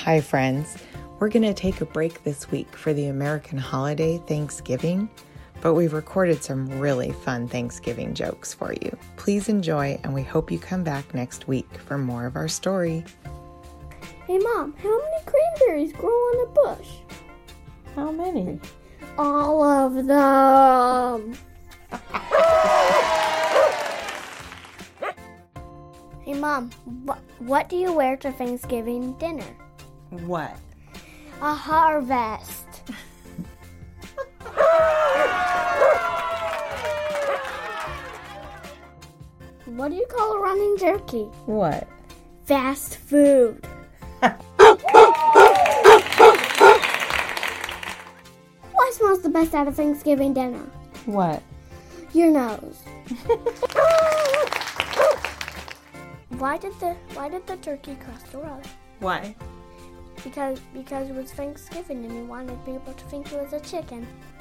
Hi, friends. We're going to take a break this week for the American holiday, Thanksgiving, but we've recorded some really fun Thanksgiving jokes for you. Please enjoy, and we hope you come back next week for more of our story. Hey, Mom, how many cranberries grow on a bush? How many? All of them. Hey, Mom, what do you wear to Thanksgiving dinner? What? A harvest. What do you call a running turkey? What? Fast food. What smells the best out of Thanksgiving dinner? What? Your nose. Why did the turkey cross the road? Why? Because it was Thanksgiving and he wanted people to think it was a chicken.